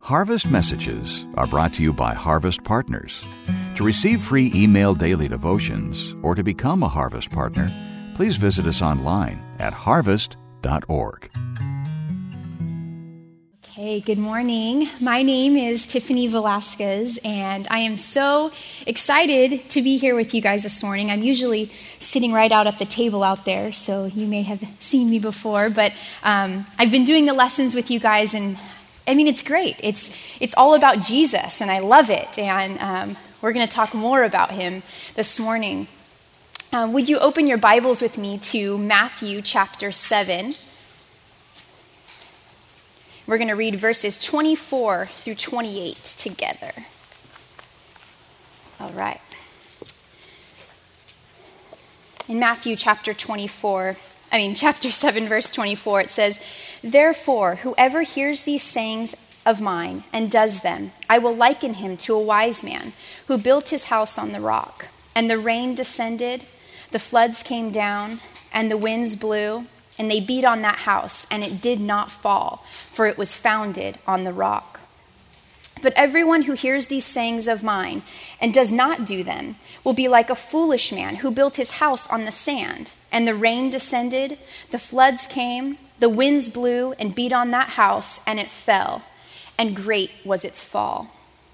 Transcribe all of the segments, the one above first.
Harvest Messages are brought to you by Harvest Partners. To receive free email daily devotions or to become a Harvest Partner, please visit us online at harvest.org. Okay, good morning. My name is Tiffany Velasquez, and I am so excited to be here with you guys this morning. I'm usually sitting right out at the table out there, so you may have seen me before, but I've been doing the lessons with you guys, and I mean, it's great. It's all about Jesus, and I love it, and we're going to talk more about him this morning. Would you open your Bibles with me to Matthew chapter 7? We're going to read verses 24 through 28 together. All right. In Matthew chapter 7, verse 24, it says, "Therefore, whoever hears these sayings of mine and does them, I will liken him to a wise man who built his house on the rock. And the rain descended, the floods came down, and the winds blew, and they beat on that house, and it did not fall, for it was founded on the rock. But everyone who hears these sayings of mine and does not do them will be like a foolish man who built his house on the sand. And the rain descended, the floods came, the winds blew and beat on that house, and it fell, and great was its fall."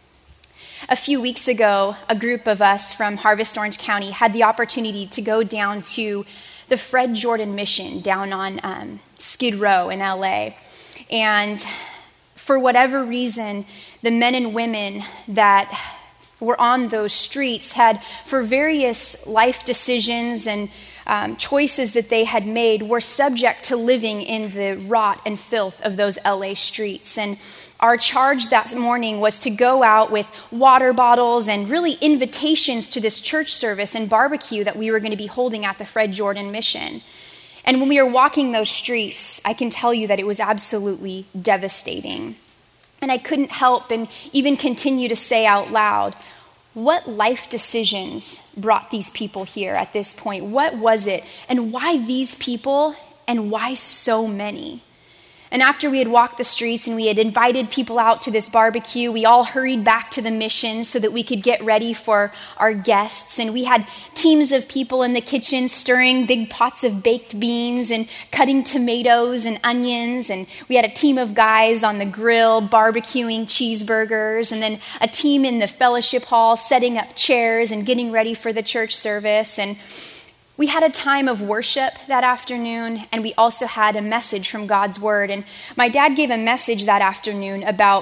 A few weeks ago, a group of us from Harvest Orange County had the opportunity to go down to the Fred Jordan Mission down on Skid Row in LA. And for whatever reason, the men and women that were on those streets had, for various life decisions and choices that they had made, were subject to living in the rot and filth of those LA streets. And our charge that morning was to go out with water bottles and really invitations to this church service and barbecue that we were going to be holding at the Fred Jordan Mission. And when we were walking those streets, I can tell you that it was absolutely devastating. And I couldn't help and even continue to say out loud, what life decisions brought these people here at this point? What was it? And why these people? And why so many? And after we had walked the streets and we had invited people out to this barbecue, we all hurried back to the mission so that we could get ready for our guests. And we had teams of people in the kitchen stirring big pots of baked beans and cutting tomatoes and onions. And we had a team of guys on the grill barbecuing cheeseburgers. And then a team in the fellowship hall setting up chairs and getting ready for the church service. And we had a time of worship that afternoon, and we also had a message from God's Word. And my dad gave a message that afternoon about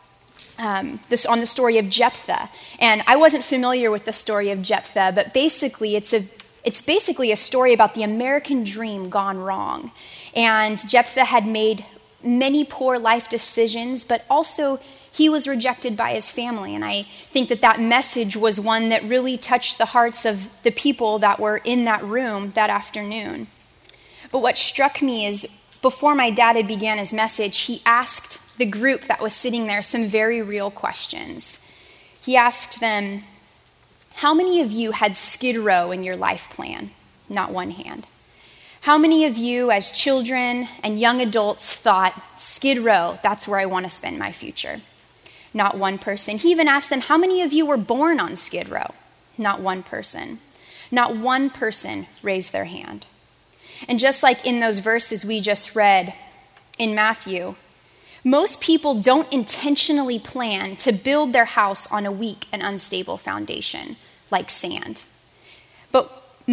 on the story of Jephthah. And I wasn't familiar with the story of Jephthah, but basically it's basically a story about the American dream gone wrong. And Jephthah had made many poor life decisions, but also he was rejected by his family, and I think that message was one that really touched the hearts of the people that were in that room that afternoon. But what struck me is, before my dad had began his message, he asked the group that was sitting there some very real questions. He asked them, how many of you had Skid Row in your life plan? Not one hand. How many of you as children and young adults thought, Skid Row, that's where I want to spend my future? Not one person. He even asked them, how many of you were born on Skid Row? Not one person. Not one person raised their hand. And just like in those verses we just read in Matthew, most people don't intentionally plan to build their house on a weak and unstable foundation like sand. But a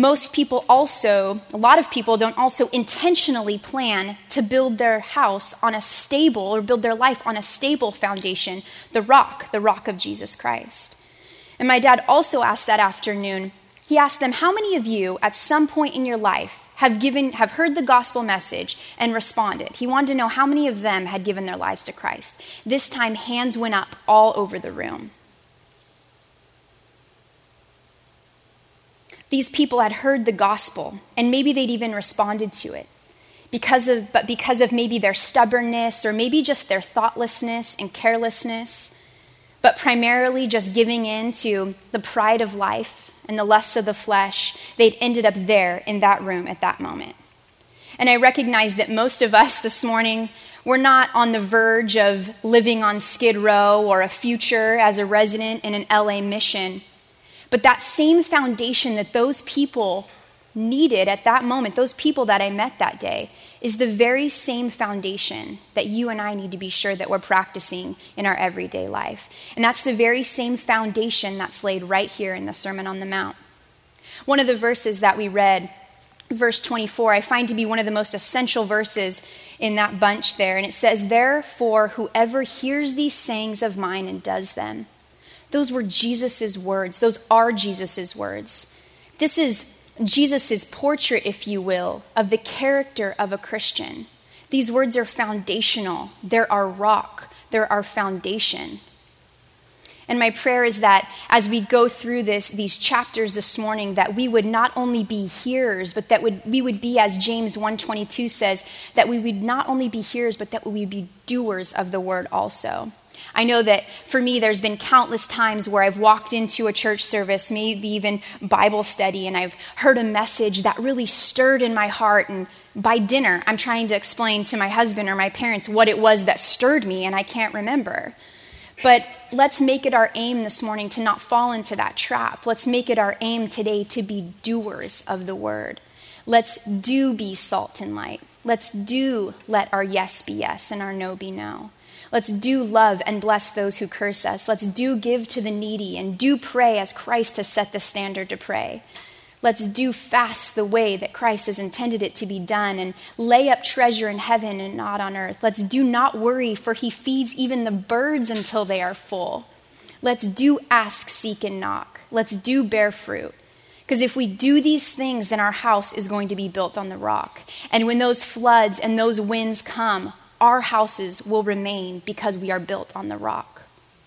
lot of people don't also intentionally plan to build their house on a stable or build their life on a stable foundation, the rock of Jesus Christ. And my dad also asked that afternoon, he asked them, how many of you at some point in your life have heard the gospel message and responded? He wanted to know how many of them had given their lives to Christ. This time, hands went up all over the room. These people had heard the gospel, and maybe they'd even responded to it. Because of maybe their stubbornness or maybe just their thoughtlessness and carelessness, but primarily just giving in to the pride of life and the lusts of the flesh, they'd ended up there in that room at that moment. And I recognize that most of us this morning, we're not on the verge of living on Skid Row or a future as a resident in an LA mission. But that same foundation that those people needed at that moment, those people that I met that day, is the very same foundation that you and I need to be sure that we're practicing in our everyday life. And that's the very same foundation that's laid right here in the Sermon on the Mount. One of the verses that we read, verse 24, I find to be one of the most essential verses in that bunch there. And it says, "Therefore, whoever hears these sayings of mine and does them." Those were Jesus' words. Those are Jesus' words. This is Jesus' portrait, if you will, of the character of a Christian. These words are foundational. They're our rock. They're our foundation. And my prayer is that as we go through these chapters this morning, that we would not only be hearers, but that we would be, as James 1:22 says, that we would not only be hearers, but that we would be doers of the word also. I know that for me, there's been countless times where I've walked into a church service, maybe even Bible study, and I've heard a message that really stirred in my heart. And by dinner, I'm trying to explain to my husband or my parents what it was that stirred me, and I can't remember. But let's make it our aim this morning to not fall into that trap. Let's make it our aim today to be doers of the word. Let's be salt and light. Let's let our yes be yes and our no be no. Let's love and bless those who curse us. Let's give to the needy and pray as Christ has set the standard to pray. Let's fast the way that Christ has intended it to be done and lay up treasure in heaven and not on earth. Let's not worry, for he feeds even the birds until they are full. Let's ask, seek, and knock. Let's bear fruit. Because if we do these things, then our house is going to be built on the rock. And when those floods and those winds come, our houses will remain because we are built on the rock.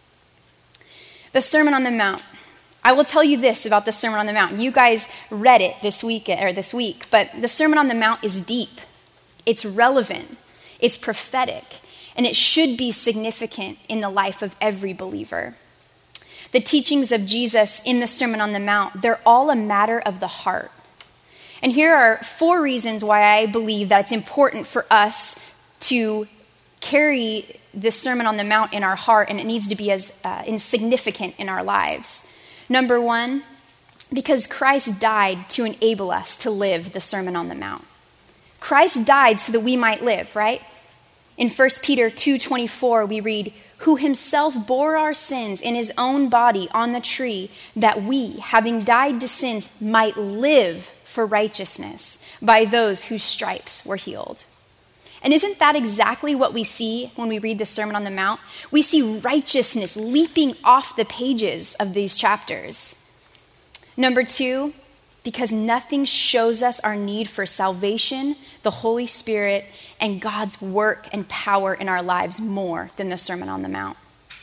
The Sermon on the Mount. I will tell you this about the Sermon on the Mount. You guys read it this week, but the Sermon on the Mount is deep. It's relevant. It's prophetic. And it should be significant in the life of every believer. The teachings of Jesus in the Sermon on the Mount, they're all a matter of the heart. And here are 4 reasons why I believe that it's important for us to carry this Sermon on the Mount in our heart, and it needs to be as insignificant in our lives. Number 1, because Christ died to enable us to live the Sermon on the Mount. Christ died so that we might live, right? In 1 Peter 2:24, we read, "Who himself bore our sins in his own body on the tree, that we, having died to sins, might live for righteousness, by those whose stripes were healed." And isn't that exactly what we see when we read the Sermon on the Mount? We see righteousness leaping off the pages of these chapters. Number 2, because nothing shows us our need for salvation, the Holy Spirit, and God's work and power in our lives more than the Sermon on the Mount.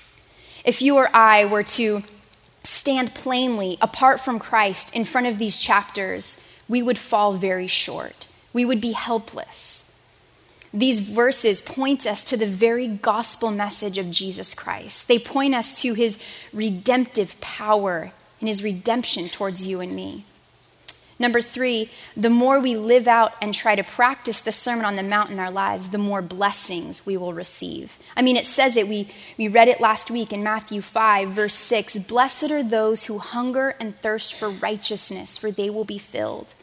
If you or I were to stand plainly apart from Christ in front of these chapters, we would fall very short. We would be helpless. These verses point us to the very gospel message of Jesus Christ. They point us to his redemptive power and his redemption towards you and me. Number 3, the more we live out and try to practice the Sermon on the Mount in our lives, the more blessings we will receive. I mean, it says it. We read it last week in Matthew 5, verse 6. "Blessed are those who hunger and thirst for righteousness, for they will be filled."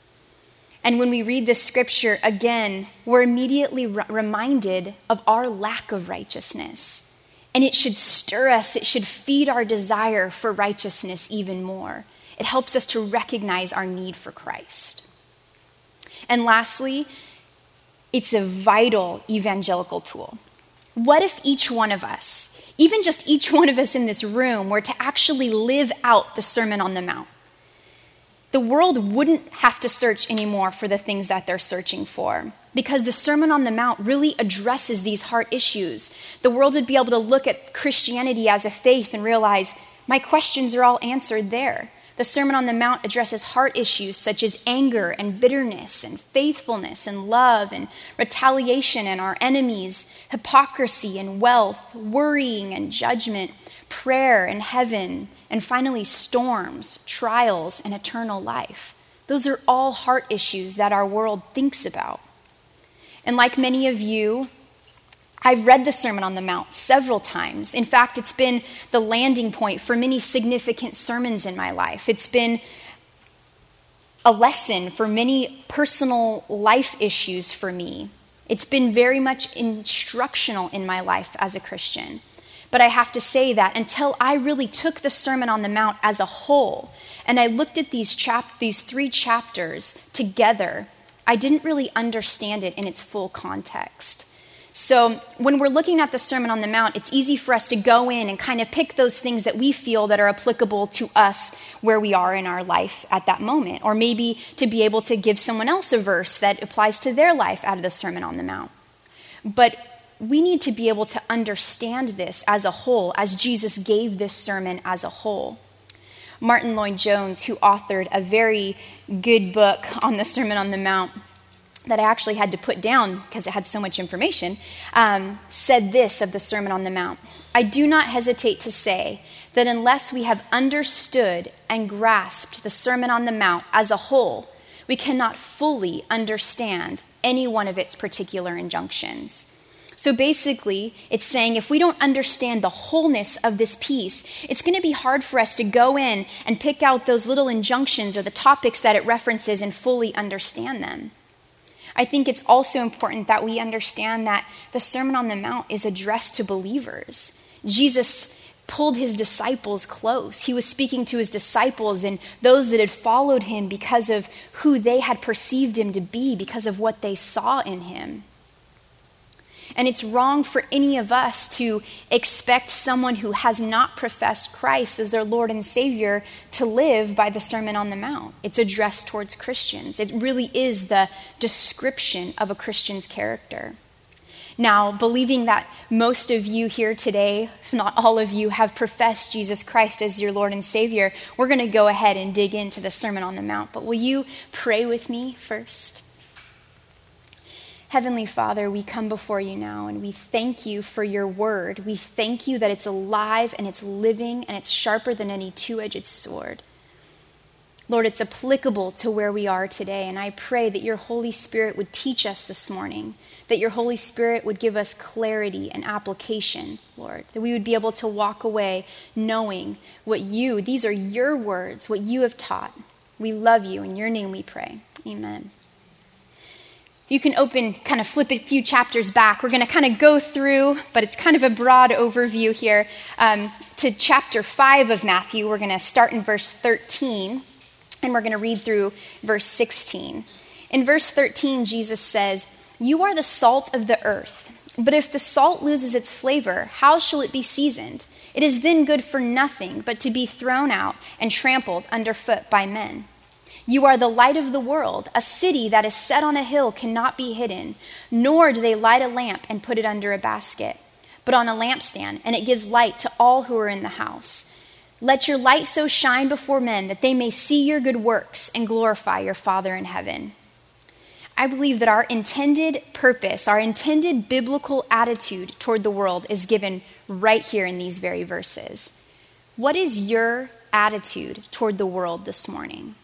And when we read this scripture again, we're immediately reminded of our lack of righteousness. And it should stir us. It should feed our desire for righteousness even more. It helps us to recognize our need for Christ. And lastly, it's a vital evangelical tool. What if each one of us, even just each one of us in this room, were to actually live out the Sermon on the Mount? The world wouldn't have to search anymore for the things that they're searching for, because the Sermon on the Mount really addresses these heart issues. The world would be able to look at Christianity as a faith and realize, my questions are all answered there. The Sermon on the Mount addresses heart issues such as anger and bitterness and faithfulness and love and retaliation and our enemies, hypocrisy and wealth, worrying and judgment, prayer and heaven, and finally storms, trials, and eternal life. Those are all heart issues that our world thinks about. And like many of you, I've read the Sermon on the Mount several times. In fact, it's been the landing point for many significant sermons in my life. It's been a lesson for many personal life issues for me. It's been very much instructional in my life as a Christian. But I have to say that until I really took the Sermon on the Mount as a whole, and I looked at these 3 chapters together, I didn't really understand it in its full context. So when we're looking at the Sermon on the Mount, it's easy for us to go in and kind of pick those things that we feel that are applicable to us where we are in our life at that moment, or maybe to be able to give someone else a verse that applies to their life out of the Sermon on the Mount. But we need to be able to understand this as a whole, as Jesus gave this sermon as a whole. Martin Lloyd-Jones, who authored a very good book on the Sermon on the Mount, that I actually had to put down because it had so much information, said this of the Sermon on the Mount: "I do not hesitate to say that unless we have understood and grasped the Sermon on the Mount as a whole, we cannot fully understand any one of its particular injunctions." So basically, it's saying if we don't understand the wholeness of this piece, it's going to be hard for us to go in and pick out those little injunctions or the topics that it references and fully understand them. I think it's also important that we understand that the Sermon on the Mount is addressed to believers. Jesus pulled his disciples close. He was speaking to his disciples and those that had followed him because of who they had perceived him to be, because of what they saw in him. And it's wrong for any of us to expect someone who has not professed Christ as their Lord and Savior to live by the Sermon on the Mount. It's addressed towards Christians. It really is the description of a Christian's character. Now, believing that most of you here today, if not all of you, have professed Jesus Christ as your Lord and Savior, we're going to go ahead and dig into the Sermon on the Mount. But will you pray with me first? Heavenly Father, we come before you now and we thank you for your word. We thank you that it's alive and it's living and it's sharper than any two-edged sword. Lord, it's applicable to where we are today, and I pray that your Holy Spirit would teach us this morning, that your Holy Spirit would give us clarity and application, Lord, that we would be able to walk away knowing these are your words, what you have taught. We love you. In your name we pray. Amen. You can flip a few chapters back. We're going to kind of go through, but it's kind of a broad overview here, to chapter 5 of Matthew. We're going to start in verse 13, and we're going to read through verse 16. In verse 13, Jesus says, "You are the salt of the earth, but if the salt loses its flavor, how shall it be seasoned? It is then good for nothing but to be thrown out and trampled underfoot by men. You are the light of the world. A city that is set on a hill cannot be hidden, nor do they light a lamp and put it under a basket, but on a lampstand, and it gives light to all who are in the house. Let your light so shine before men that they may see your good works and glorify your Father in heaven." I believe that our intended purpose, our intended biblical attitude toward the world is given right here in these very verses. What is your attitude toward the world this morning?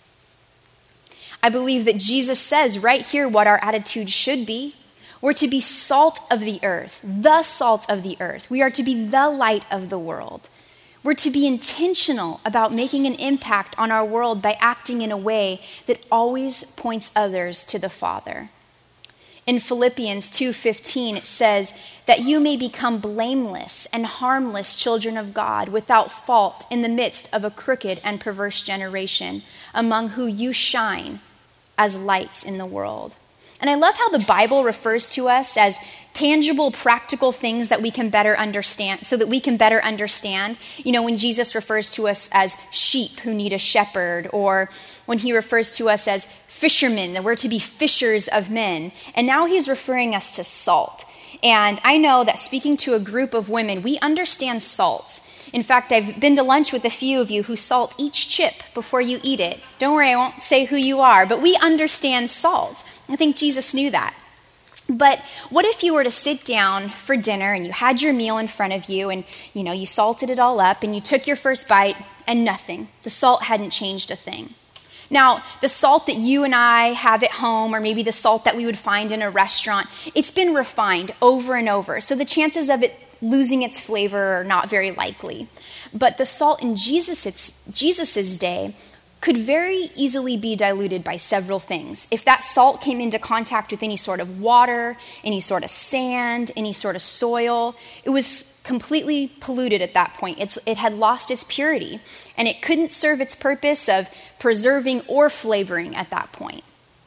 I believe that Jesus says right here what our attitude should be. We're to be salt of the earth, the salt of the earth. We are to be the light of the world. We're to be intentional about making an impact on our world by acting in a way that always points others to the Father. In Philippians 2:15, it says that you may become blameless and harmless children of God without fault in the midst of a crooked and perverse generation, among who you shine as lights in the world. And I love how the Bible refers to us as tangible, practical things that we can better understand, so that we can better understand. You know, when Jesus refers to us as sheep who need a shepherd, or when he refers to us as fishermen, that we're to be fishers of men. And now he's referring us to salt. And I know that speaking to a group of women, we understand salt. In fact, I've been to lunch with a few of you who salt each chip before you eat it. Don't worry, I won't say who you are, but we understand salt. I think Jesus knew that. But what if you were to sit down for dinner and you had your meal in front of you and, you salted it all up and you took your first bite and nothing. The salt hadn't changed a thing. Now, the salt that you and I have at home, or maybe the salt that we would find in a restaurant, it's been refined over and over. So the chances of it losing its flavor are not very likely. But the salt in Jesus's day could very easily be diluted by several things. If that salt came into contact with any sort of water, any sort of sand, any sort of soil, it was completely polluted at that point. It had lost its purity, and it couldn't serve its purpose of preserving or flavoring at that point.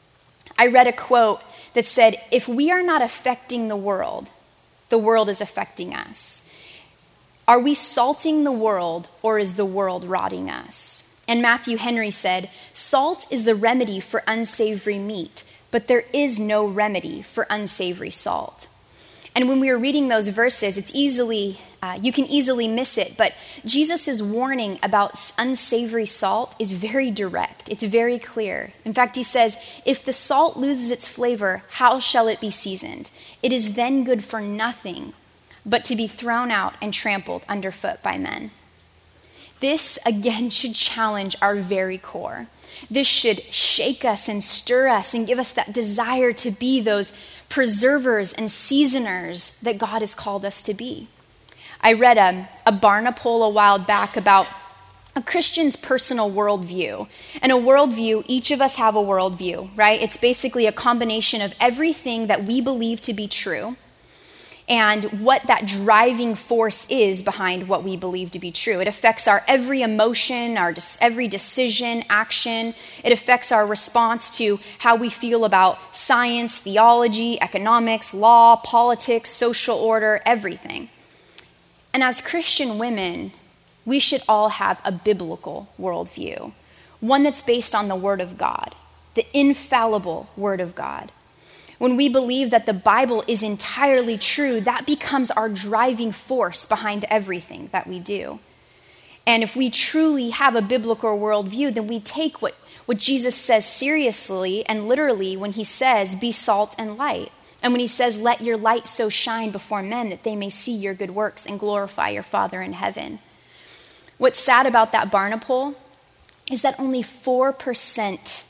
I read a quote that said, "If we are not affecting the world is affecting us. Are we salting the world, or is the world rotting us?" And Matthew Henry said, "Salt is the remedy for unsavory meat, but there is no remedy for unsavory salt." And when we were reading those verses, you can easily miss it, but Jesus' warning about unsavory salt is very direct. It's very clear. In fact, he says, "If the salt loses its flavor, how shall it be seasoned? It is then good for nothing, but to be thrown out and trampled underfoot by men." This, again, should challenge our very core. This should shake us and stir us and give us that desire to be those preservers and seasoners that God has called us to be. I read a Barna poll a while back about a Christian's personal worldview. And a worldview, each of us have a worldview, right? It's basically a combination of everything that we believe to be true and what that driving force is behind what we believe to be true. It affects our every emotion, our every decision, action. It affects our response to how we feel about science, theology, economics, law, politics, social order, everything. And as Christian women, we should all have a biblical worldview, one that's based on the Word of God, the infallible Word of God. When we believe that the Bible is entirely true, that becomes our driving force behind everything that we do. And if we truly have a biblical worldview, then we take what Jesus says seriously and literally when he says, "Be salt and light." And when he says, "Let your light so shine before men that they may see your good works and glorify your Father in heaven." What's sad about that Barna poll is that only 4%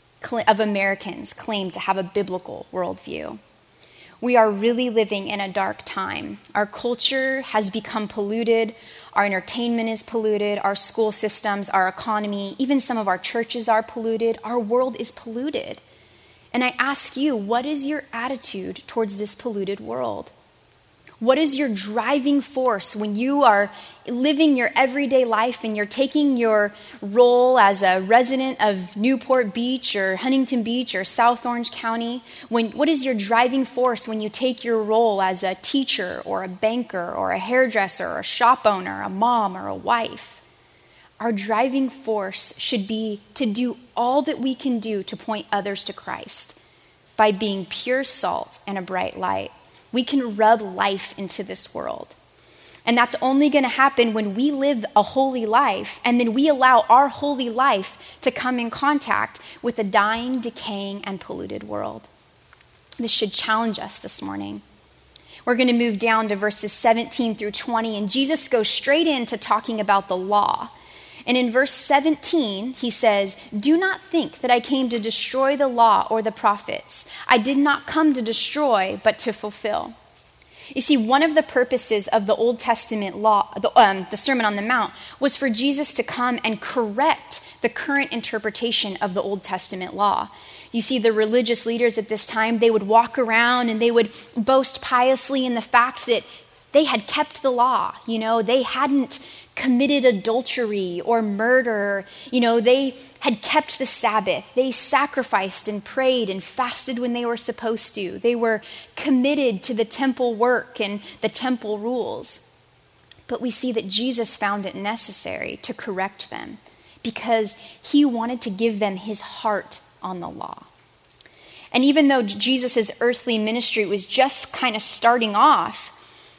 of Americans claim to have a biblical worldview. We are really living in a dark time. Our culture has become polluted. Our entertainment is polluted. Our school systems, our economy, even some of our churches are polluted. Our world is polluted. And I ask you, what is your attitude towards this polluted world? What is your driving force when you are living your everyday life and you're taking your role as a resident of Newport Beach or Huntington Beach or South Orange County? What is your driving force when you take your role as a teacher or a banker or a hairdresser or a shop owner, a mom or a wife? Our driving force should be to do all that we can do to point others to Christ by being pure salt and a bright light. We can rub life into this world. And that's only going to happen when we live a holy life, and then we allow our holy life to come in contact with a dying, decaying, and polluted world. This should challenge us this morning. We're going to move down to verses 17 through 20, and Jesus goes straight into talking about the law. And in verse 17, he says, "Do not think that I came to destroy the law or the prophets. I did not come to destroy, but to fulfill." You see, one of the purposes of the Old Testament law, the Sermon on the Mount, was for Jesus to come and correct the current interpretation of the Old Testament law. You see, the religious leaders at this time, they would walk around and they would boast piously in the fact that they had kept the law. They hadn't committed adultery or murder. They had kept the Sabbath. They sacrificed and prayed and fasted when they were supposed to. They were committed to the temple work and the temple rules. But we see that Jesus found it necessary to correct them because he wanted to give them his heart on the law. And even though Jesus' earthly ministry was just kind of starting off,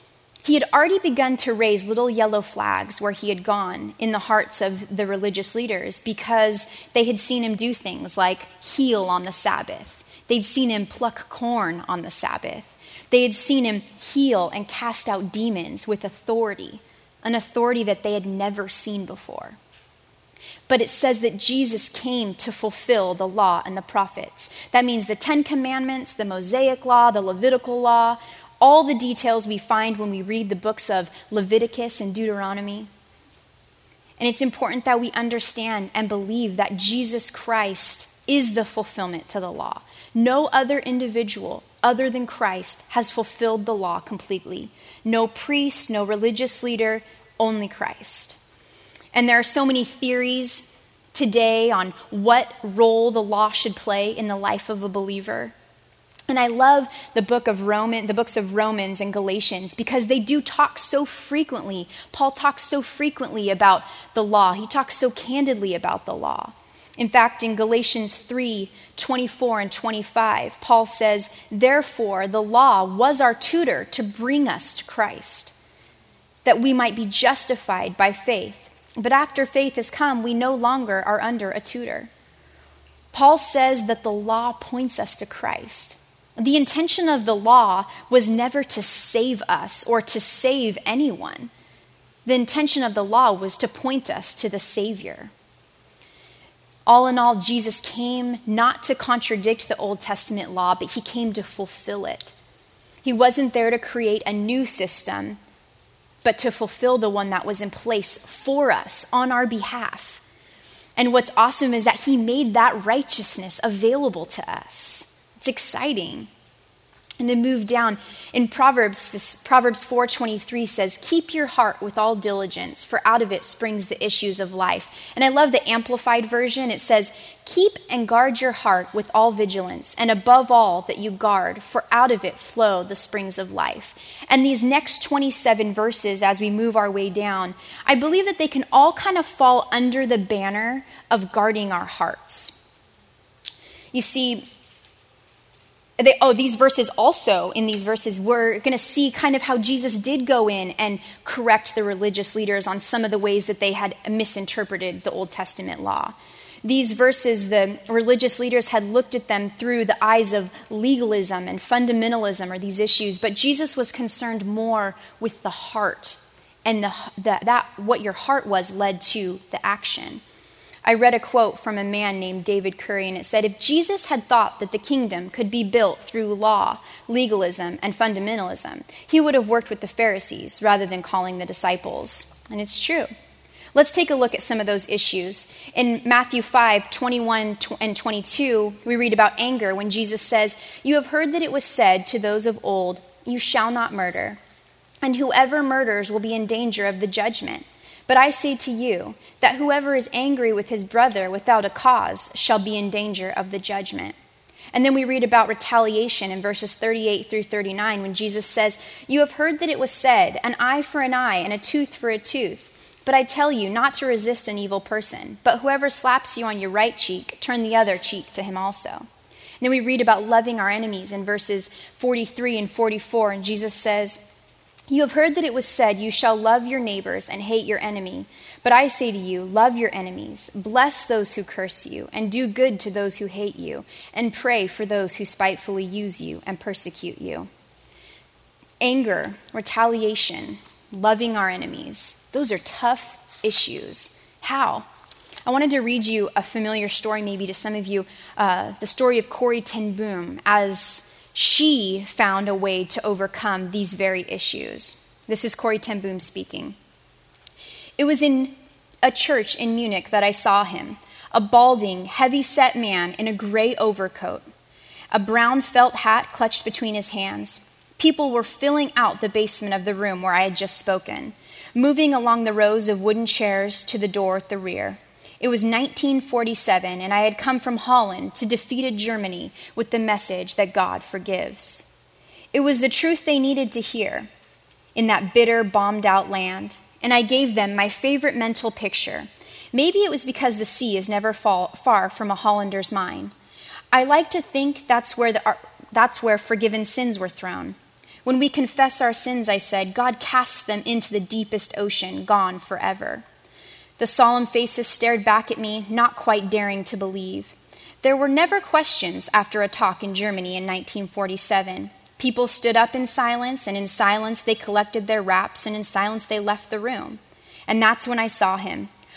he had already begun to raise little yellow flags where he had gone in the hearts of the religious leaders because they had seen him do things like heal on the Sabbath. They'd seen him pluck corn on the Sabbath. They had seen him heal and cast out demons with authority, an authority that they had never seen before. But it says that Jesus came to fulfill the law and the prophets. That means the 10 Commandments, the Mosaic Law, the Levitical Law, all the details we find when we read the books of Leviticus and Deuteronomy. And it's important that we understand and believe that Jesus Christ is the fulfillment to the law. No other individual other than Christ has fulfilled the law completely. No priest, no religious leader, only Christ. And there are so many theories today on what role the law should play in the life of a believer. And I love the books of Romans and Galatians because they do talk so frequently. Paul talks so frequently about the law. He talks so candidly about the law. In fact, in Galatians 3:24 and 25, Paul says, "Therefore, the law was our tutor to bring us to Christ, that we might be justified by faith. But after faith has come, we no longer are under a tutor." Paul says that the law points us to Christ. The intention of the law was never to save us or to save anyone. The intention of the law was to point us to the Savior. All in all, Jesus came not to contradict the Old Testament law, but he came to fulfill it. He wasn't there to create a new system, but to fulfill the one that was in place for us on our behalf. And what's awesome is that he made that righteousness available to us. It's exciting. And to move down, in Proverbs 4:23 says, "Keep your heart with all diligence, for out of it springs the issues of life." And I love the Amplified version. It says, "Keep and guard your heart with all vigilance, and above all that you guard, for out of it flow the springs of life." And these next 27 verses, as we move our way down, I believe that they can all kind of fall under the banner of guarding our hearts. You see, these verses also, in these verses, we're going to see kind of how Jesus did go in and correct the religious leaders on some of the ways that they had misinterpreted the Old Testament law. These verses, the religious leaders had looked at them through the eyes of legalism and fundamentalism, or these issues, but Jesus was concerned more with the heart, and that what your heart was led to the action. I read a quote from a man named David Curry, and it said, "If Jesus had thought that the kingdom could be built through law, legalism, and fundamentalism, he would have worked with the Pharisees rather than calling the disciples." And it's true. Let's take a look at some of those issues. In Matthew 5:21 and 22, we read about anger when Jesus says, "You have heard that it was said to those of old, 'You shall not murder,' and whoever murders will be in danger of the judgment. But I say to you that whoever is angry with his brother without a cause shall be in danger of the judgment." And then we read about retaliation in verses 38 through 39 when Jesus says, "You have heard that it was said, 'An eye for an eye and a tooth for a tooth.' But I tell you not to resist an evil person. But whoever slaps you on your right cheek, turn the other cheek to him also." And then we read about loving our enemies in verses 43 and 44. And Jesus says, "You have heard that it was said, 'You shall love your neighbors and hate your enemy.' But I say to you, love your enemies, bless those who curse you, and do good to those who hate you, and pray for those who spitefully use you and persecute you." Anger, retaliation, loving our enemies, those are tough issues. How? I wanted to read you a familiar story maybe to some of you, the story of Corrie ten Boom, as she found a way to overcome these very issues. This is Corrie ten Boom speaking. "It was in a church in Munich that I saw him, a balding, heavy-set man in a gray overcoat, a brown felt hat clutched between his hands. People were filling out the basement of the room where I had just spoken, moving along the rows of wooden chairs to the door at the rear. It was 1947, and I had come from Holland to defeated Germany with the message that God forgives. It was the truth they needed to hear in that bitter, bombed-out land, and I gave them my favorite mental picture. Maybe it was because the sea is never far from a Hollander's mind. I like to think that's where forgiven sins were thrown. When we confess our sins, I said, God casts them into the deepest ocean, gone forever. The solemn faces stared back at me, not quite daring to believe. There were never questions after a talk in Germany in 1947. People stood up in silence, and in silence they collected their wraps, and in silence they left the room. And that's when I saw him,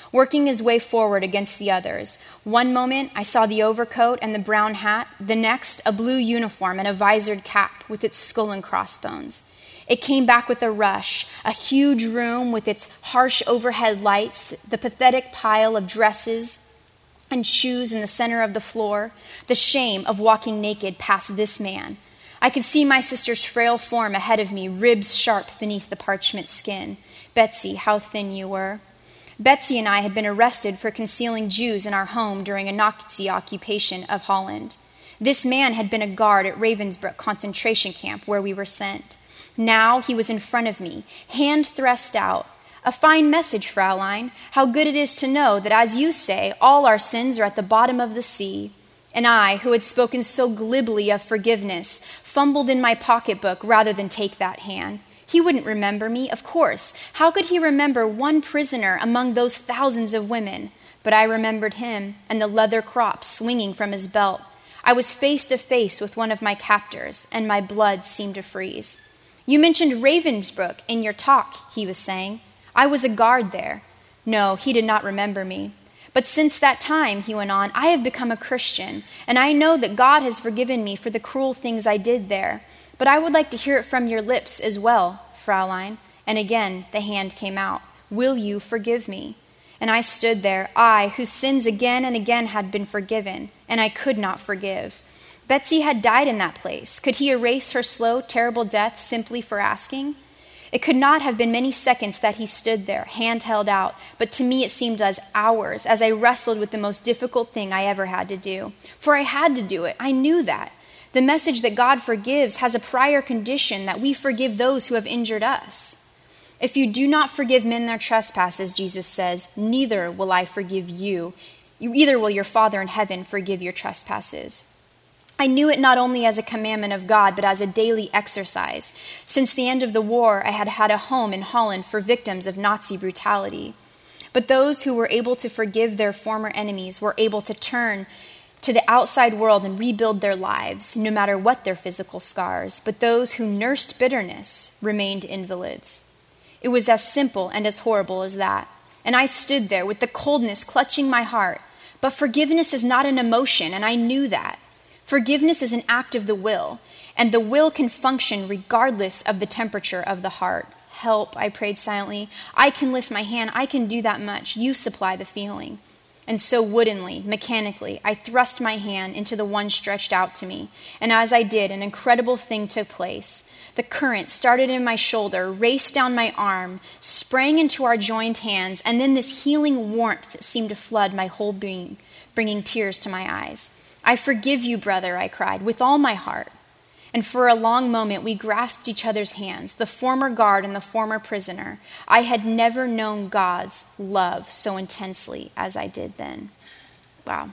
working his way forward against the others. One moment, I saw the overcoat and the brown hat. The next, a blue uniform and a visored cap with its skull and crossbones. It came back with a rush, a huge room with its harsh overhead lights, the pathetic pile of dresses and shoes in the center of the floor, the shame of walking naked past this man. I could see my sister's frail form ahead of me, ribs sharp beneath the parchment skin. Betsy, how thin you were. Betsy and I had been arrested for concealing Jews in our home during a Nazi occupation of Holland. This man had been a guard at Ravensbrück concentration camp where we were sent. Now he was in front of me, hand thrust out. A fine message, Fraulein. How good it is to know that, as you say, all our sins are at the bottom of the sea. And I, who had spoken so glibly of forgiveness, fumbled in my pocketbook rather than take that hand. He wouldn't remember me, of course. How could he remember one prisoner among those thousands of women? But I remembered him and the leather crop swinging from his belt. I was face to face with one of my captors, and my blood seemed to freeze. You mentioned Ravensbrück in your talk, he was saying. I was a guard there. No, he did not remember me. But since that time, he went on, I have become a Christian, and I know that God has forgiven me for the cruel things I did there. But I would like to hear it from your lips as well, Fraulein. And again, the hand came out. Will you forgive me? And I stood there, I, whose sins again and again had been forgiven, and I could not forgive. Betsy had died in that place. Could he erase her slow, terrible death simply for asking? It could not have been many seconds that he stood there, hand held out, but to me it seemed as hours as I wrestled with the most difficult thing I ever had to do. For I had to do it. I knew that. The message that God forgives has a prior condition that we forgive those who have injured us. If you do not forgive men their trespasses, Jesus says, neither will I forgive you. Either will your Father in heaven forgive your trespasses. I knew it not only as a commandment of God, but as a daily exercise. Since the end of the war, I had had a home in Holland for victims of Nazi brutality. But those who were able to forgive their former enemies were able to turn to the outside world and rebuild their lives, no matter what their physical scars. But those who nursed bitterness remained invalids. It was as simple and as horrible as that. And I stood there with the coldness clutching my heart. But forgiveness is not an emotion, and I knew that. Forgiveness is an act of the will, and the will can function regardless of the temperature of the heart. Help, I prayed silently. I can lift my hand. I can do that much. You supply the feeling. And so woodenly, mechanically, I thrust my hand into the one stretched out to me. And as I did, an incredible thing took place. The current started in my shoulder, raced down my arm, sprang into our joined hands, and then this healing warmth seemed to flood my whole being, bringing tears to my eyes. I forgive you, brother, I cried, with all my heart. And for a long moment, we grasped each other's hands, the former guard and the former prisoner. I had never known God's love so intensely as I did then. Wow.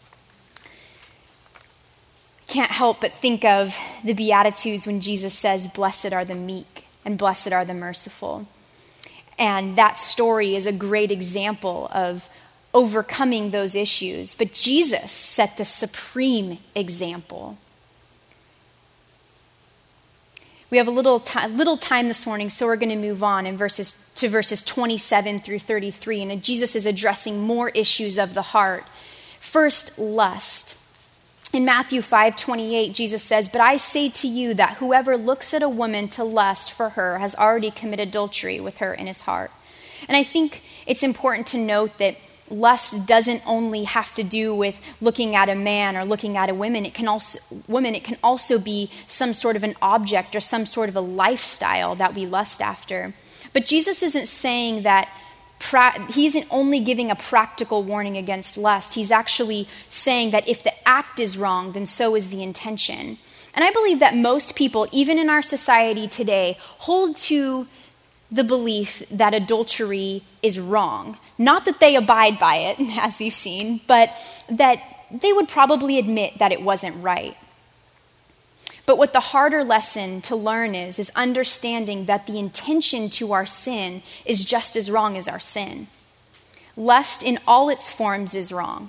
Can't help but think of the Beatitudes when Jesus says, blessed are the meek and blessed are the merciful. And that story is a great example of overcoming those issues. But Jesus set the supreme example. We have a little time this morning, so we're going to move on in verses 27 through 33. And Jesus is addressing more issues of the heart. First, lust. In Matthew 5:28, Jesus says, but I say to you that whoever looks at a woman to lust for her has already committed adultery with her in his heart. And I think it's important to note that lust doesn't only have to do with looking at a man or looking at a woman. It can also be some sort of an object or some sort of a lifestyle that we lust after. But Jesus isn't saying that he isn't only giving a practical warning against lust. He's actually saying that if the act is wrong, then so is the intention. And I believe that most people, even in our society today, hold to the belief that adultery is wrong. Not that they abide by it, as we've seen, but that they would probably admit that it wasn't right. But what the harder lesson to learn is understanding that the intention to our sin is just as wrong as our sin. Lust in all its forms is wrong.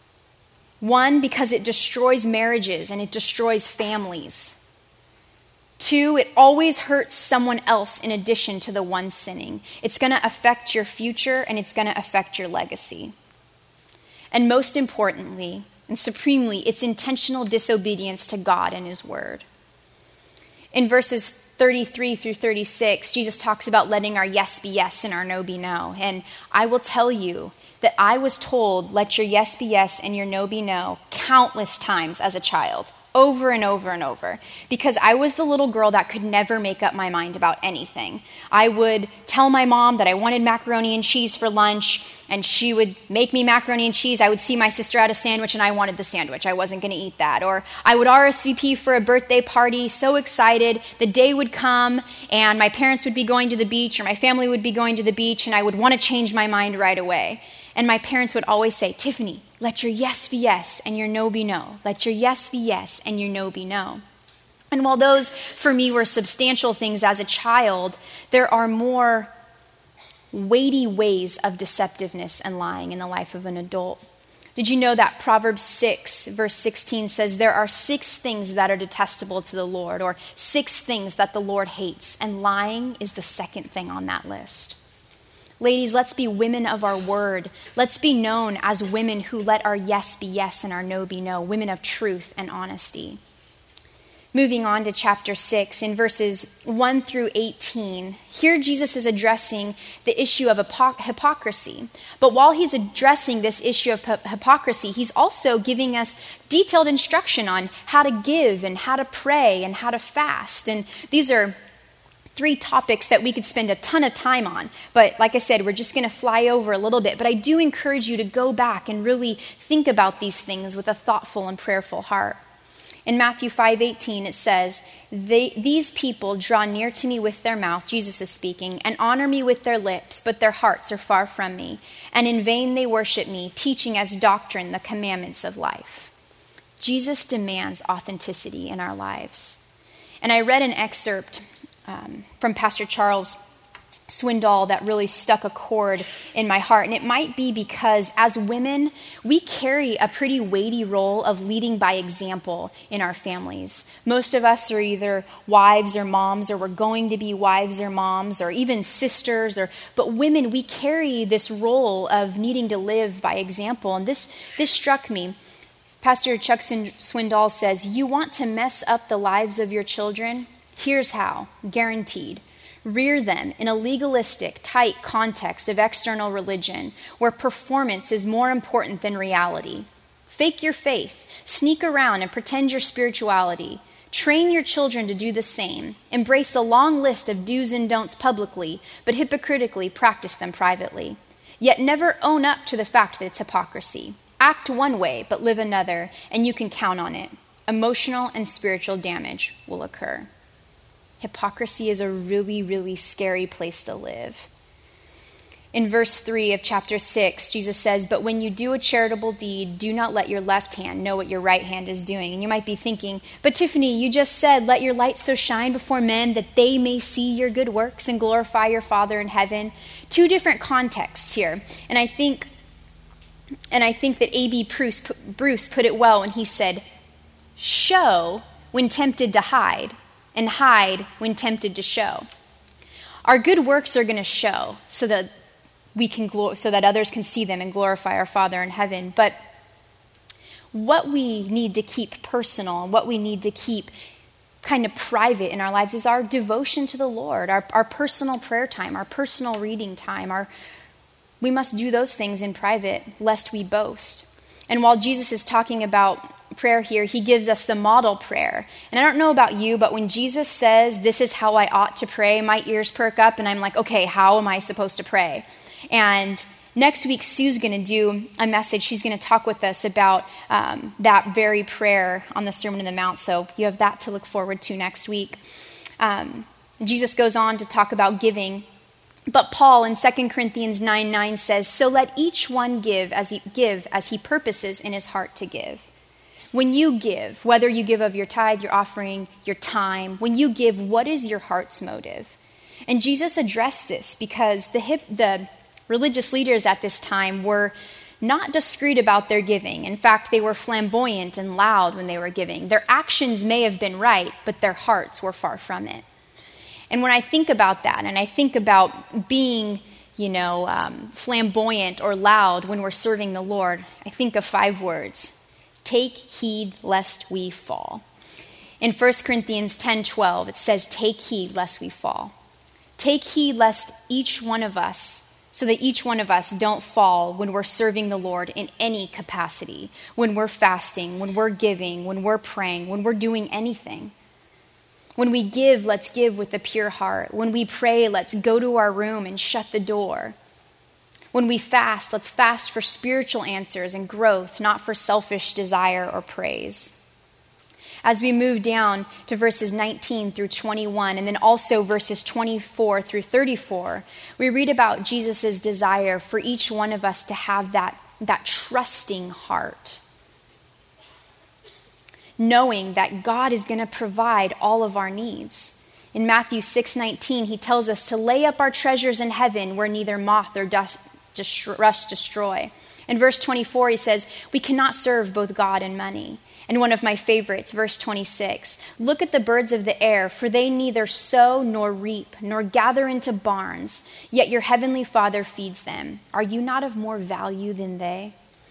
One, because it destroys marriages and it destroys families. 2, it always hurts someone else in addition to the one sinning. It's going to affect your future, and it's going to affect your legacy. And most importantly, and supremely, it's intentional disobedience to God and his word. In verses 33 through 36, Jesus talks about letting our yes be yes and our no be no. And I will tell you that I was told, let your yes be yes and your no be no, countless times as a child. Over and over and over, because I was the little girl that could never make up my mind about anything. I would tell my mom that I wanted macaroni and cheese for lunch, and she would make me macaroni and cheese. I would see my sister had a sandwich, and I wanted the sandwich. I wasn't going to eat that. Or I would RSVP for a birthday party, so excited. The day would come, and my parents would be going to the beach, or my family would be going to the beach, and I would want to change my mind right away. And my parents would always say, Tiffany, let your yes be yes and your no be no. Let your yes be yes and your no be no. And while those, for me, were substantial things as a child, there are more weighty ways of deceptiveness and lying in the life of an adult. Did you know that Proverbs 6, verse 16 says, there are 6 things that are detestable to the Lord, or 6 things that the Lord hates, and lying is the second thing on that list. Ladies, let's be women of our word. Let's be known as women who let our yes be yes and our no be no, women of truth and honesty. Moving on to chapter 6, in verses 1 through 18, here Jesus is addressing the issue of hypocrisy. But while he's addressing this issue of hypocrisy, he's also giving us detailed instruction on how to give and how to pray and how to fast. And these are 3 topics that we could spend a ton of time on. But like I said, we're just going to fly over a little bit. But I do encourage you to go back and really think about these things with a thoughtful and prayerful heart. In Matthew 5:18, it says, these people draw near to me with their mouth, Jesus is speaking, and honor me with their lips, but their hearts are far from me. And in vain they worship me, teaching as doctrine the commandments of life. Jesus demands authenticity in our lives. And I read an excerpt from Pastor Charles Swindoll that really stuck a chord in my heart. And it might be because as women, we carry a pretty weighty role of leading by example in our families. Most of us are either wives or moms, or we're going to be wives or moms, or even sisters. But women, we carry this role of needing to live by example. And this struck me. Pastor Chuck Swindoll says, you want to mess up the lives of your children? Here's how, guaranteed. Rear them in a legalistic, tight context of external religion where performance is more important than reality. Fake your faith, sneak around and pretend your spirituality. Train your children to do the same. Embrace the long list of do's and don'ts publicly, but hypocritically practice them privately. Yet never own up to the fact that it's hypocrisy. Act one way, but live another, and you can count on it. Emotional and spiritual damage will occur. Hypocrisy is a really, really scary place to live. In verse 3 of chapter 6, Jesus says, but when you do a charitable deed, do not let your left hand know what your right hand is doing. And you might be thinking, but Tiffany, you just said, let your light so shine before men that they may see your good works and glorify your Father in heaven. 2 different contexts here. And I think that A.B. Bruce put it well when he said, show when tempted to hide, and hide when tempted to show. Our good works are going to show so that so that others can see them and glorify our Father in heaven. But what we need to keep personal and what we need to keep kind of private in our lives is our devotion to the Lord, our personal prayer time, our personal reading time. We must do those things in private lest we boast. And while Jesus is talking about prayer here, he gives us the model prayer. And I don't know about you, but when Jesus says, this is how I ought to pray, my ears perk up and I'm like, okay, how am I supposed to pray? And next week, Sue's going to do a message. She's going to talk with us about that very prayer on the Sermon on the Mount. So you have that to look forward to next week. Jesus goes on to talk about giving. But Paul in 2 Corinthians 9:9 says, so let each one give as he purposes in his heart to give. When you give, whether you give of your tithe, your offering, your time, when you give, what is your heart's motive? And Jesus addressed this because the religious leaders at this time were not discreet about their giving. In fact, they were flamboyant and loud when they were giving. Their actions may have been right, but their hearts were far from it. And when I think about that, and I think about being, flamboyant or loud when we're serving the Lord, I think of 5 words. Take heed lest we fall. In 1 Corinthians 10:12, it says, take heed lest we fall. Take heed lest so that each one of us don't fall when we're serving the Lord in any capacity, when we're fasting, when we're giving, when we're praying, when we're doing anything. When we give, let's give with a pure heart. When we pray, let's go to our room and shut the door. When we fast, let's fast for spiritual answers and growth, not for selfish desire or praise. As we move down to verses 19 through 21, and then also verses 24 through 34, we read about Jesus' desire for each one of us to have that trusting heart, knowing that God is going to provide all of our needs. In Matthew 6:19, he tells us to lay up our treasures in heaven where neither moth or rust destroy. In verse 24, he says, we cannot serve both God and money. And one of my favorites, verse 26, look at the birds of the air, for they neither sow nor reap, nor gather into barns, yet your heavenly Father feeds them. Are you not of more value than they?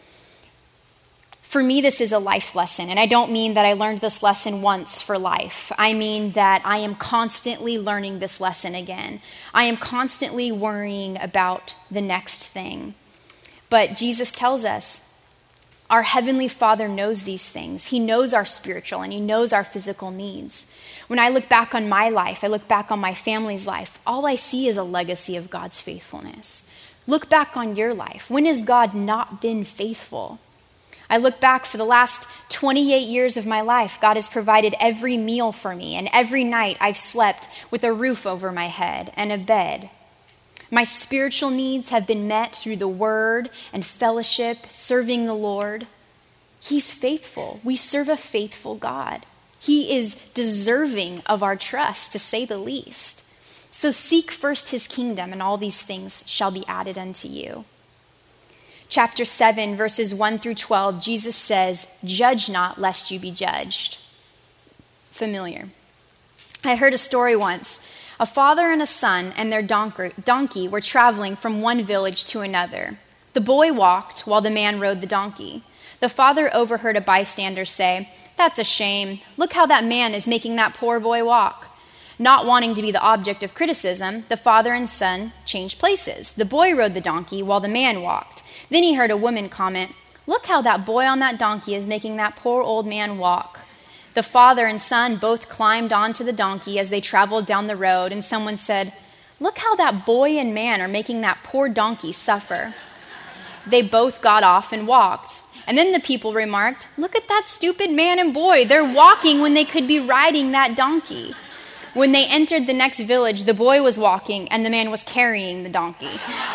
For me, this is a life lesson, and I don't mean that I learned this lesson once for life. I mean that I am constantly learning this lesson again. I am constantly worrying about the next thing. But Jesus tells us, our Heavenly Father knows these things. He knows our spiritual and He knows our physical needs. When I look back on my life, I look back on my family's life, all I see is a legacy of God's faithfulness. Look back on your life. When has God not been faithful? I look back for the last 28 years of my life, God has provided every meal for me, and every night I've slept with a roof over my head and a bed. My spiritual needs have been met through the Word and fellowship, serving the Lord. He's faithful. We serve a faithful God. He is deserving of our trust, to say the least. So seek first His kingdom, and all these things shall be added unto you. Chapter 7, verses 1 through 12, Jesus says, judge not, lest you be judged. Familiar. I heard a story once. A father and a son and their donkey were traveling from one village to another. The boy walked while the man rode the donkey. The father overheard a bystander say, that's a shame. Look how that man is making that poor boy walk. Not wanting to be the object of criticism, the father and son changed places. The boy rode the donkey while the man walked. Then he heard a woman comment, look how that boy on that donkey is making that poor old man walk. The father and son both climbed onto the donkey as they traveled down the road, and someone said, look how that boy and man are making that poor donkey suffer. They both got off and walked. And then the people remarked, look at that stupid man and boy. They're walking when they could be riding that donkey. When they entered the next village, the boy was walking and the man was carrying the donkey.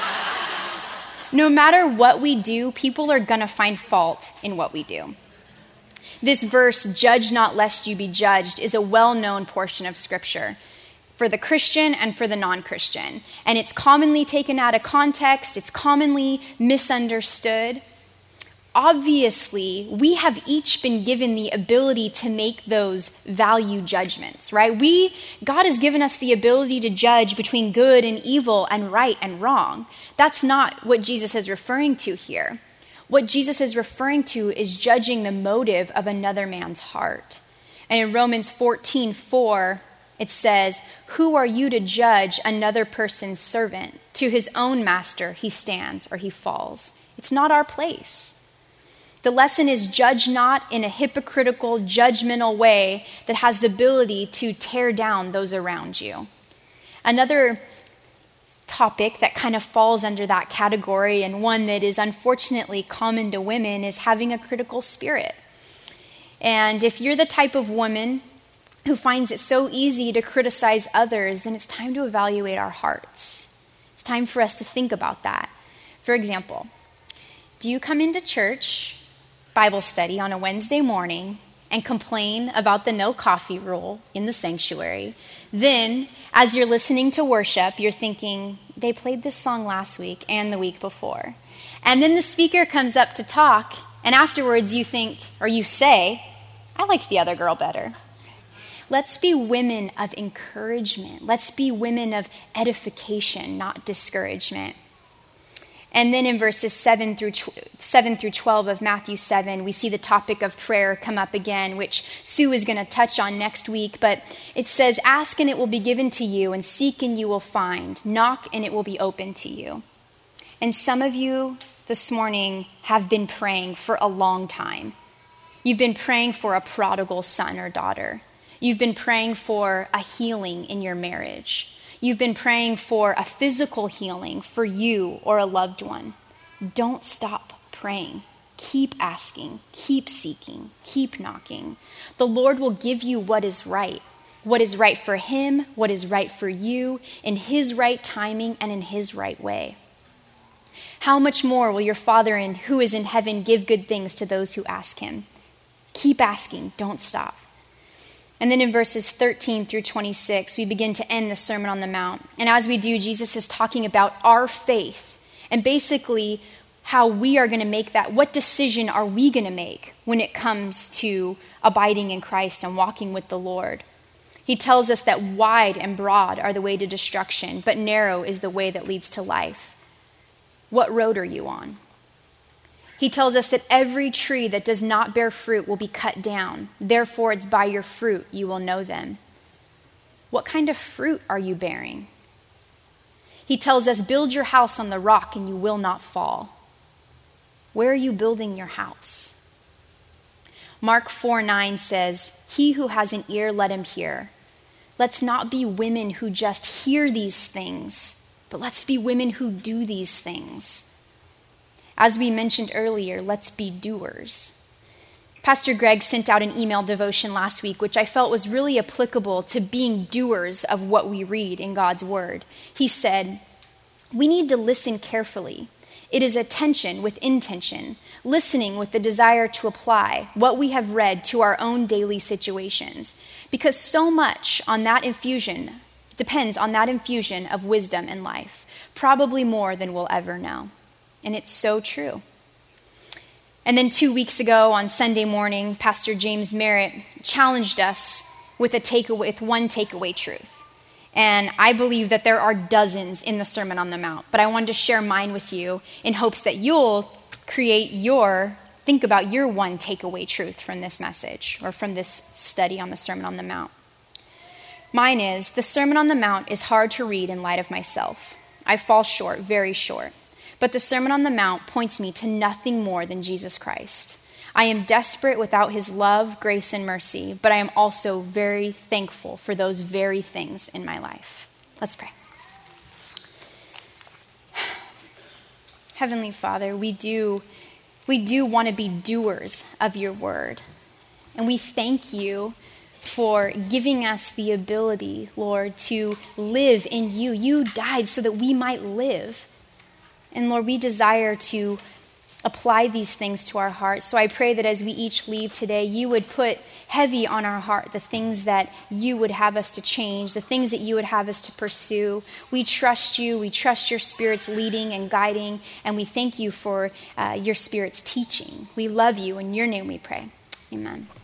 No matter what we do, people are going to find fault in what we do. This verse, judge not lest you be judged, is a well-known portion of Scripture for the Christian and for the non-Christian. And it's commonly taken out of context. It's commonly misunderstood. Obviously, we have each been given the ability to make those value judgments, right? God has given us the ability to judge between good and evil and right and wrong. That's not what Jesus is referring to here. What Jesus is referring to is judging the motive of another man's heart. And in Romans 14:4, it says, who are you to judge another person's servant? To his own master he stands or he falls. It's not our place. The lesson is judge not in a hypocritical, judgmental way that has the ability to tear down those around you. Another topic that kind of falls under that category, and one that is unfortunately common to women, is having a critical spirit. And if you're the type of woman who finds it so easy to criticize others, then it's time to evaluate our hearts. It's time for us to think about that. For example, do you come into church, Bible study on a Wednesday morning, and complain about the no coffee rule in the sanctuary? Then, as you're listening to worship, you're thinking, they played this song last week and the week before. And then the speaker comes up to talk, and afterwards you think, or you say, I liked the other girl better. Let's be women of encouragement. Let's be women of edification, not discouragement. And then in verses 7 through 12 of Matthew 7, we see the topic of prayer come up again, which Sue is going to touch on next week. But it says, ask and it will be given to you, and seek and you will find. Knock and it will be open to you. And some of you this morning have been praying for a long time. You've been praying for a prodigal son or daughter. You've been praying for a healing in your marriage. You've been praying for a physical healing for you or a loved one. Don't stop praying. Keep asking, keep seeking, keep knocking. The Lord will give you what is right for him, what is right for you, in his right timing and in his right way. How much more will your Father who is in heaven give good things to those who ask him? Keep asking, don't stop. And then in verses 13 through 26, we begin to end the Sermon on the Mount. And as we do, Jesus is talking about our faith and basically how we are going to make that. What decision are we going to make when it comes to abiding in Christ and walking with the Lord? He tells us that wide and broad are the way to destruction, but narrow is the way that leads to life. What road are you on? He tells us that every tree that does not bear fruit will be cut down. Therefore, it's by your fruit you will know them. What kind of fruit are you bearing? He tells us, build your house on the rock and you will not fall. Where are you building your house? Mark 4:9 says, he who has an ear, let him hear. Let's not be women who just hear these things, but let's be women who do these things. As we mentioned earlier, let's be doers. Pastor Greg sent out an email devotion last week, which I felt was really applicable to being doers of what we read in God's word. He said, we need to listen carefully. It is attention with intention, listening with the desire to apply what we have read to our own daily situations, because so much on that infusion depends on that infusion of wisdom in life, probably more than we'll ever know. And it's so true. And then 2 weeks ago on Sunday morning, Pastor James Merritt challenged us with one takeaway truth. And I believe that there are dozens in the Sermon on the Mount, but I wanted to share mine with you in hopes that you'll think about your one takeaway truth from this message or from this study on the Sermon on the Mount. Mine is, the Sermon on the Mount is hard to read in light of myself. I fall short, very short. But the Sermon on the Mount points me to nothing more than Jesus Christ. I am desperate without his love, grace, and mercy, but I am also very thankful for those very things in my life. Let's pray. Heavenly Father, we do want to be doers of your word. And we thank you for giving us the ability, Lord, to live in you. You died so that we might live. And Lord, we desire to apply these things to our hearts. So I pray that as we each leave today, you would put heavy on our heart the things that you would have us to change, the things that you would have us to pursue. We trust you. We trust your Spirit's leading and guiding. And we thank you for your Spirit's teaching. We love you. In your name we pray. Amen.